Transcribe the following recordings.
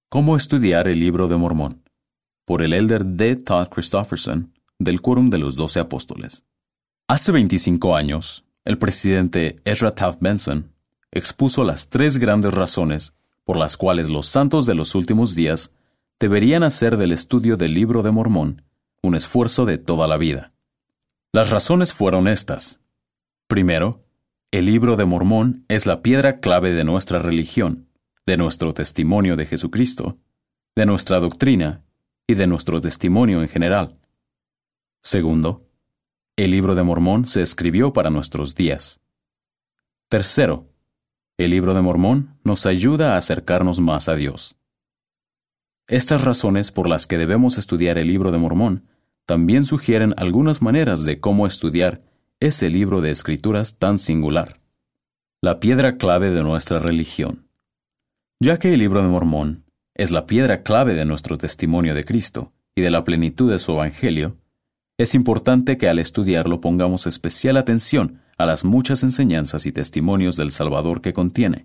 Cómo estudiar el Libro de Mormón, por el elder D. Todd Christofferson, del Quórum de los 12 Apóstoles. Hace 25 años, el presidente Ezra Taft Benson expuso las 3 grandes razones por las cuales los santos de los últimos días deberían hacer del estudio del Libro de Mormón un esfuerzo de toda la vida. Las razones fueron estas. Primero, el Libro de Mormón es la piedra clave de nuestra religión, de nuestro testimonio de Jesucristo, de nuestra doctrina y de nuestro testimonio en general. Segundo, el Libro de Mormón se escribió para nuestros días. Tercero, el Libro de Mormón nos ayuda a acercarnos más a Dios. Estas razones por las que debemos estudiar el Libro de Mormón también sugieren algunas maneras de cómo estudiar ese libro de escrituras tan singular, la piedra clave de nuestra religión. Ya que el Libro de Mormón es la piedra clave de nuestro testimonio de Cristo y de la plenitud de su Evangelio, es importante que al estudiarlo pongamos especial atención a las muchas enseñanzas y testimonios del Salvador que contiene.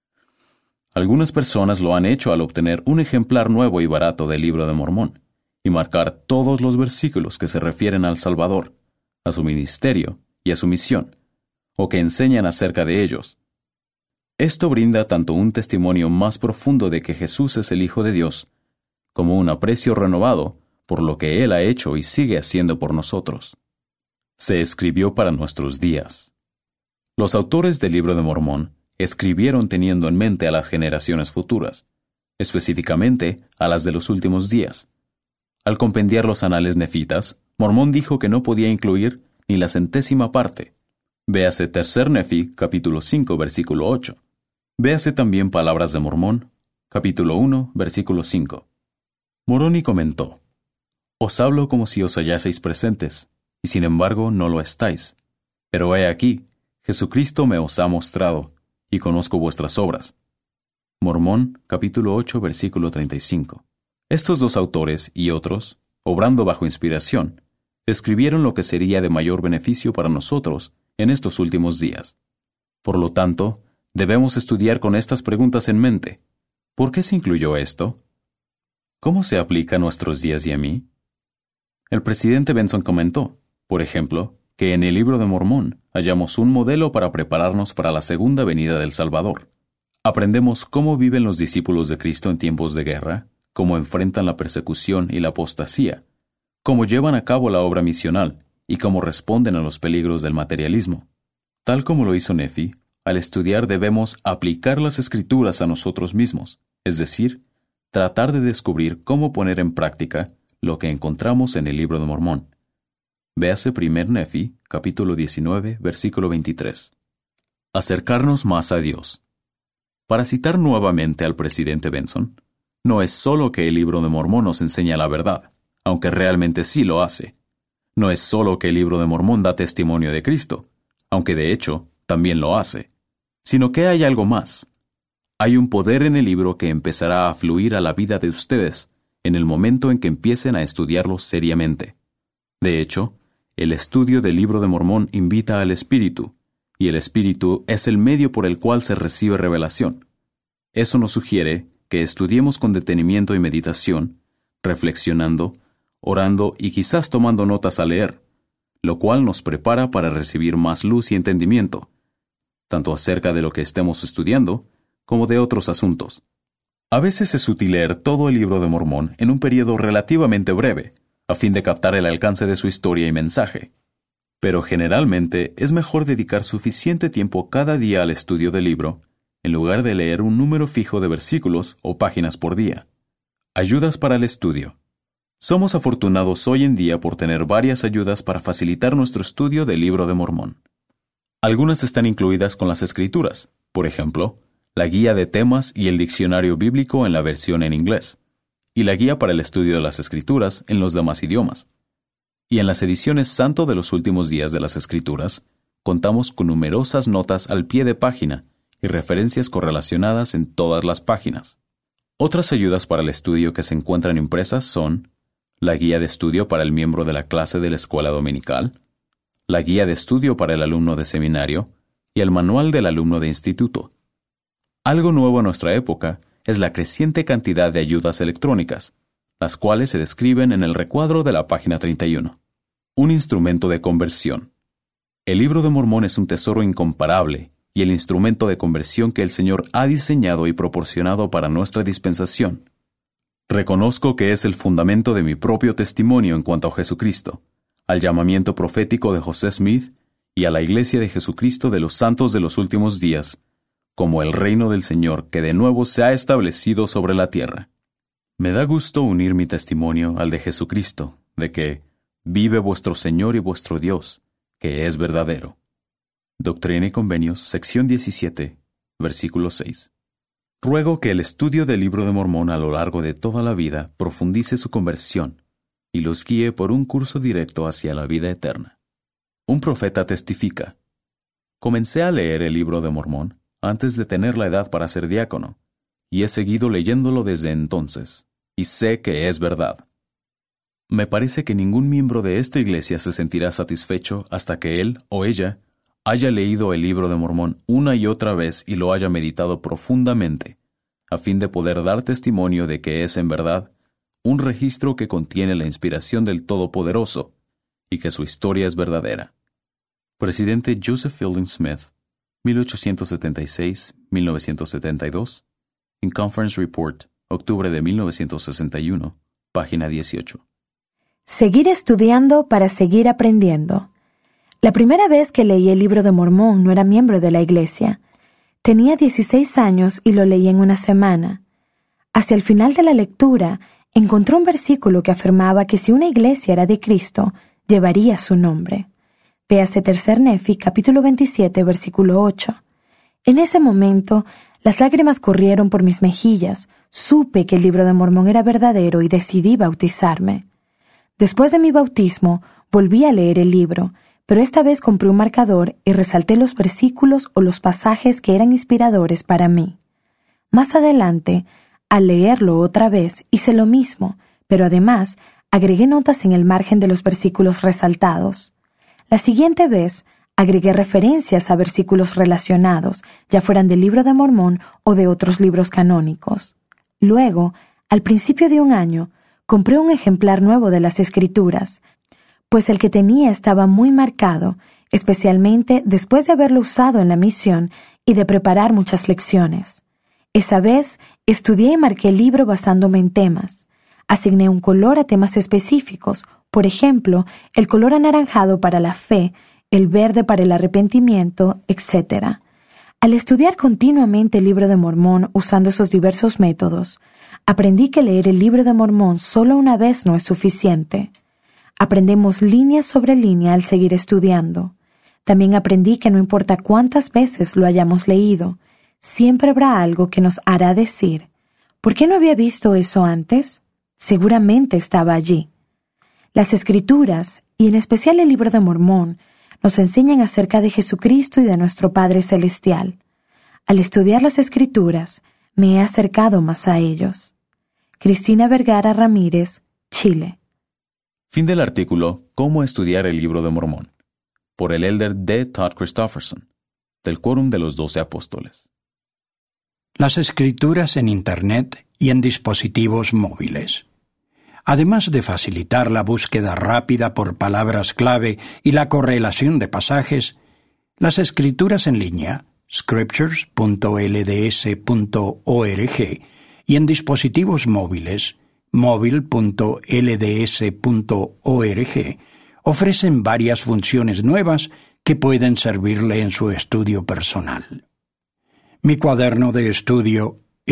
Algunas personas lo han hecho al obtener un ejemplar nuevo y barato del Libro de Mormón y marcar todos los versículos que se refieren al Salvador, a su ministerio y a su misión, o que enseñan acerca de ellos. Esto brinda tanto un testimonio más profundo de que Jesús es el Hijo de Dios, como un aprecio renovado por lo que Él ha hecho y sigue haciendo por nosotros. Se escribió para nuestros días. Los autores del Libro de Mormón escribieron teniendo en mente a las generaciones futuras, específicamente a las de los últimos días. Al compendiar los anales nefitas, Mormón dijo que no podía incluir ni la 100ª parte. Véase Tercer Nefi, capítulo 5, versículo 8. Véase también Palabras de Mormón, capítulo 1, versículo 5. Moroni comentó: «Os hablo como si os hallaseis presentes, y sin embargo no lo estáis. Pero he aquí, Jesucristo me os ha mostrado, y conozco vuestras obras». Mormón, capítulo 8, versículo 35. Estos 2 autores y otros, obrando bajo inspiración, escribieron lo que sería de mayor beneficio para nosotros en estos últimos días. Por lo tanto, debemos estudiar con estas preguntas en mente. ¿Por qué se incluyó esto? ¿Cómo se aplica a nuestros días y a mí? El presidente Benson comentó, por ejemplo, que en el Libro de Mormón hallamos un modelo para prepararnos para la segunda venida del Salvador. Aprendemos cómo viven los discípulos de Cristo en tiempos de guerra, cómo enfrentan la persecución y la apostasía, cómo llevan a cabo la obra misional y cómo responden a los peligros del materialismo. Tal como lo hizo Nefi, al estudiar debemos aplicar las Escrituras a nosotros mismos, es decir, tratar de descubrir cómo poner en práctica lo que encontramos en el Libro de Mormón. Véase 1 Nefi, capítulo 19, versículo 23. Acercarnos más a Dios. Para citar nuevamente al presidente Benson, no es solo que el Libro de Mormón nos enseña la verdad, aunque realmente sí lo hace. No es solo que el Libro de Mormón da testimonio de Cristo, aunque de hecho también lo hace, sino que hay algo más. Hay un poder en el libro que empezará a fluir a la vida de ustedes en el momento en que empiecen a estudiarlo seriamente. De hecho, el estudio del Libro de Mormón invita al Espíritu, y el Espíritu es el medio por el cual se recibe revelación. Eso nos sugiere que estudiemos con detenimiento y meditación, reflexionando, orando y quizás tomando notas al leer, lo cual nos prepara para recibir más luz y entendimiento, tanto acerca de lo que estemos estudiando, como de otros asuntos. A veces es útil leer todo el Libro de Mormón en un periodo relativamente breve, a fin de captar el alcance de su historia y mensaje. Pero generalmente es mejor dedicar suficiente tiempo cada día al estudio del libro, en lugar de leer un número fijo de versículos o páginas por día. Ayudas para el estudio. Somos afortunados hoy en día por tener varias ayudas para facilitar nuestro estudio del Libro de Mormón. Algunas están incluidas con las Escrituras, por ejemplo, la guía de temas y el diccionario bíblico en la versión en inglés, y la guía para el estudio de las Escrituras en los demás idiomas. Y en las ediciones Santo de los Últimos Días de las Escrituras, contamos con numerosas notas al pie de página y referencias correlacionadas en todas las páginas. Otras ayudas para el estudio que se encuentran impresas son la guía de estudio para el miembro de la clase de la escuela dominical, la guía de estudio para el alumno de seminario y el manual del alumno de instituto. Algo nuevo en nuestra época es la creciente cantidad de ayudas electrónicas, las cuales se describen en el recuadro de la página 31. Un instrumento de conversión. El Libro de Mormón es un tesoro incomparable y el instrumento de conversión que el Señor ha diseñado y proporcionado para nuestra dispensación. Reconozco que es el fundamento de mi propio testimonio en cuanto a Jesucristo, al llamamiento profético de José Smith y a la Iglesia de Jesucristo de los Santos de los Últimos Días, como el reino del Señor que de nuevo se ha establecido sobre la tierra. Me da gusto unir mi testimonio al de Jesucristo, de que vive vuestro Señor y vuestro Dios, que es verdadero. Doctrina y Convenios, sección 17, versículo 6. Ruego que el estudio del Libro de Mormón a lo largo de toda la vida profundice su conversión y los guíe por un curso directo hacia la vida eterna. Un profeta testifica: comencé a leer el Libro de Mormón antes de tener la edad para ser diácono, y he seguido leyéndolo desde entonces, y sé que es verdad. Me parece que ningún miembro de esta iglesia se sentirá satisfecho hasta que él o ella haya leído el Libro de Mormón una y otra vez y lo haya meditado profundamente, a fin de poder dar testimonio de que es en verdad un registro que contiene la inspiración del Todopoderoso y que su historia es verdadera. Presidente Joseph Fielding Smith, 1876-1972, in Conference Report, octubre de 1961, página 18. Seguir estudiando para seguir aprendiendo. La primera vez que leí el Libro de Mormón no era miembro de la iglesia. Tenía 16 años y lo leí en una semana. Hacia el final de la lectura, encontré un versículo que afirmaba que si una iglesia era de Cristo, llevaría su nombre. Véase Tercer Nefi, capítulo 27, versículo 8. En ese momento, las lágrimas corrieron por mis mejillas, supe que el Libro de Mormón era verdadero y decidí bautizarme. Después de mi bautismo, volví a leer el libro, pero esta vez compré un marcador y resalté los versículos o los pasajes que eran inspiradores para mí. Más adelante, al leerlo otra vez, hice lo mismo, pero además agregué notas en el margen de los versículos resaltados. La siguiente vez, agregué referencias a versículos relacionados, ya fueran del Libro de Mormón o de otros libros canónicos. Luego, al principio de un año, compré un ejemplar nuevo de las Escrituras, pues el que tenía estaba muy marcado, especialmente después de haberlo usado en la misión y de preparar muchas lecciones. Esa vez, estudié y marqué el libro basándome en temas. Asigné un color a temas específicos, por ejemplo, el color anaranjado para la fe, el verde para el arrepentimiento, etc. Al estudiar continuamente el Libro de Mormón usando esos diversos métodos, aprendí que leer el Libro de Mormón solo una vez no es suficiente. Aprendemos línea sobre línea al seguir estudiando. También aprendí que no importa cuántas veces lo hayamos leído, siempre habrá algo que nos hará decir: ¿por qué no había visto eso antes? Seguramente estaba allí. Las Escrituras, y en especial el Libro de Mormón, nos enseñan acerca de Jesucristo y de nuestro Padre Celestial. Al estudiar las Escrituras, me he acercado más a ellos. Cristina Vergara Ramírez, Chile. Fin del artículo Cómo estudiar el Libro de Mormón, por el elder D. Todd Christofferson, del Quórum de los 12 Apóstoles. Las Escrituras en Internet y en dispositivos móviles. Además de facilitar la búsqueda rápida por palabras clave y la correlación de pasajes, las Escrituras en línea, scriptures.lds.org, y en dispositivos móviles, móvil.lds.org, ofrecen varias funciones nuevas que pueden servirle en su estudio personal. Mi cuaderno de estudio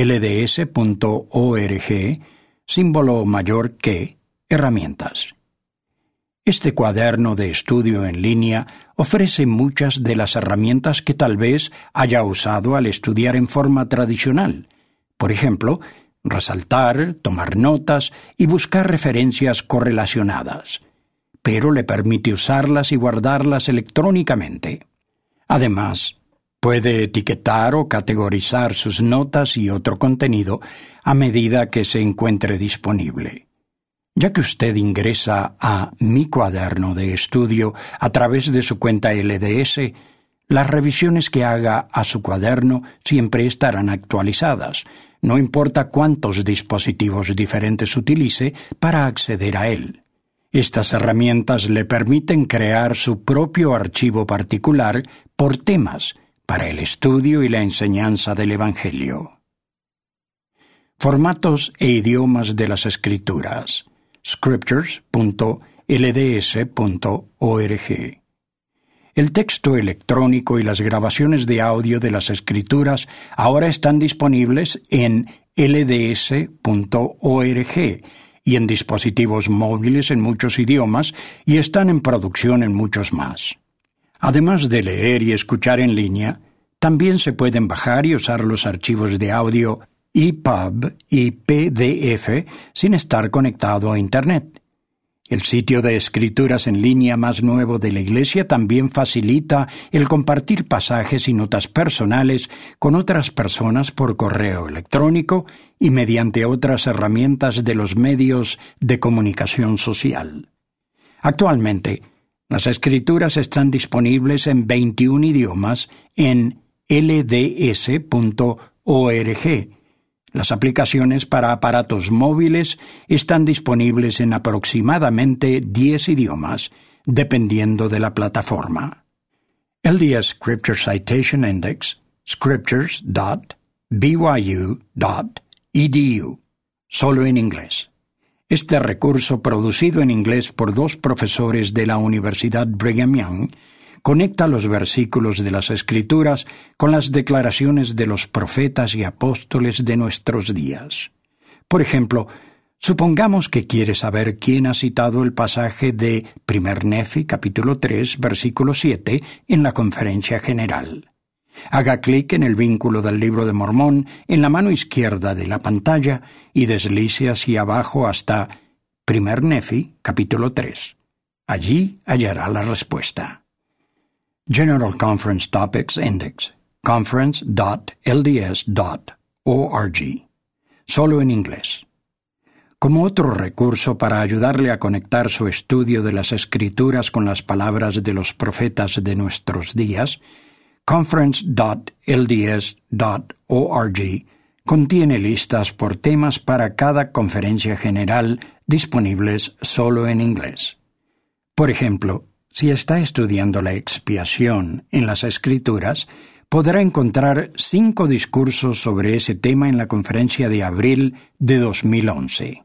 lds.org, símbolo mayor que herramientas. Este cuaderno de estudio en línea ofrece muchas de las herramientas que tal vez haya usado al estudiar en forma tradicional. Por ejemplo, resaltar, tomar notas y buscar referencias correlacionadas, pero le permite usarlas y guardarlas electrónicamente. Además, puede etiquetar o categorizar sus notas y otro contenido a medida que se encuentre disponible. Ya que usted ingresa a Mi Cuaderno de Estudio a través de su cuenta LDS, Las revisiones que haga a su cuaderno siempre estarán actualizadas, no importa cuántos dispositivos diferentes utilice para acceder a él. Estas herramientas le permiten crear su propio archivo particular por temas para el estudio y la enseñanza del Evangelio. Formatos e idiomas de las Escrituras. Scriptures.lds.org. El texto electrónico y las grabaciones de audio de las Escrituras ahora están disponibles en lds.org y en dispositivos móviles en muchos idiomas y están en producción en muchos más. Además de leer y escuchar en línea, también se pueden bajar y usar los archivos de audio EPUB y PDF sin estar conectado a Internet. El sitio de escrituras en línea más nuevo de la Iglesia también facilita el compartir pasajes y notas personales con otras personas por correo electrónico y mediante otras herramientas de los medios de comunicación social. Actualmente, las escrituras están disponibles en 21 idiomas en lds.org. Las aplicaciones para aparatos móviles están disponibles en aproximadamente 10 idiomas, dependiendo de la plataforma. LDS Scripture Citation Index, scriptures.byu.edu, solo en inglés. Este recurso, producido en inglés por 2 profesores de la Universidad Brigham Young, conecta los versículos de las Escrituras con las declaraciones de los profetas y apóstoles de nuestros días. Por ejemplo, supongamos que quiere saber quién ha citado el pasaje de 1 Nefi, capítulo 3, versículo 7, en la Conferencia General. Haga clic en el vínculo del Libro de Mormón en la mano izquierda de la pantalla y deslice hacia abajo hasta 1 Nefi, capítulo 3. Allí hallará la respuesta. General Conference Topics Index, conference.lds.org, solo en inglés. Como otro recurso para ayudarle a conectar su estudio de las Escrituras con las palabras de los profetas de nuestros días, conference.lds.org contiene listas por temas para cada conferencia general disponibles solo en inglés. Por ejemplo, si está estudiando la expiación en las Escrituras, podrá encontrar 5 discursos sobre ese tema en la conferencia de abril de 2011.